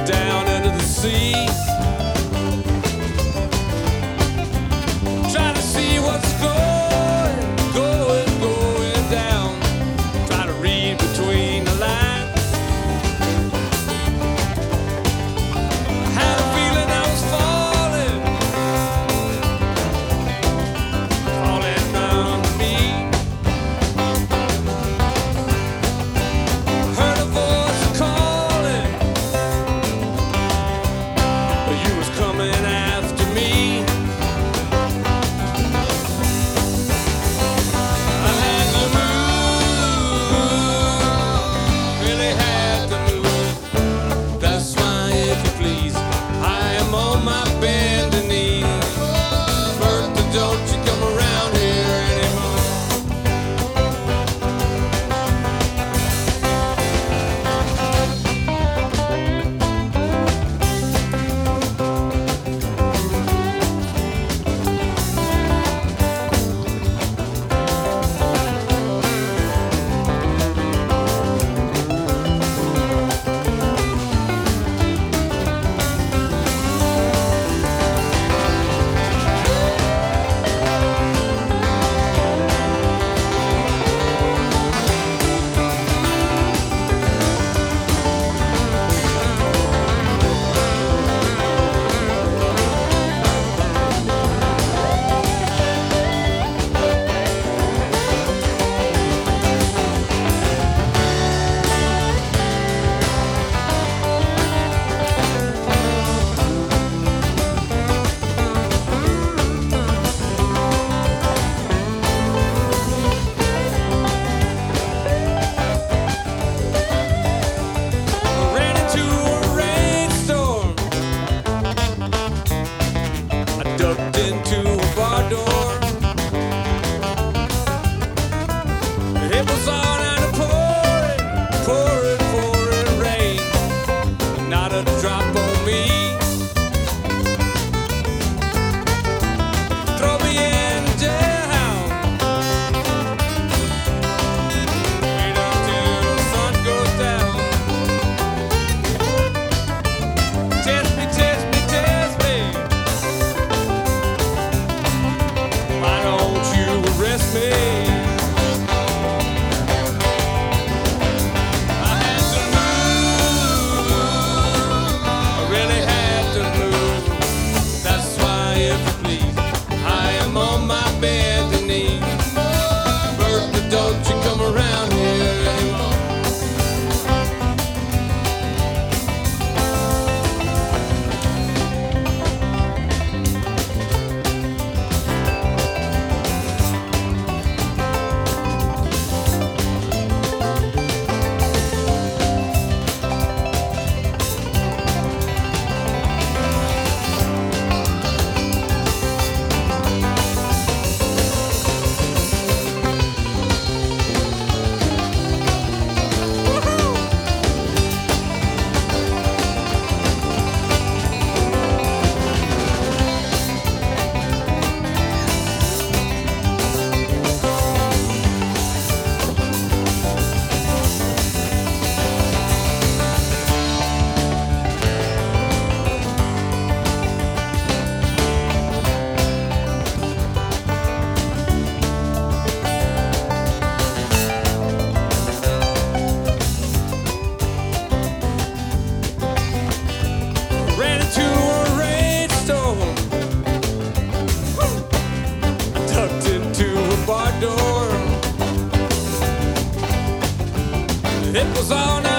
down into the sea. Trying to see what's going down. Try to read between the lines. I had a feeling I was falling down to me. Heard a voice calling, but you was coming after me. I had to move, really had to move. That's why, if you please, I am on my bending knees. Bertha, don't you come around here anymore. Ran into a rainstorm. I ducked into a bar door. It was all out of pouring rain. Not a drop on me. Throw me in jail. Wait until the sun goes down. Test me, test me, test me. Why don't you arrest me? I had to move. I really had to move. That's why, if you please, I am on my bending knees. Bertha, don't you come around here anymore. Ran into a rainstorm. I ducked into a bar door. It was all night.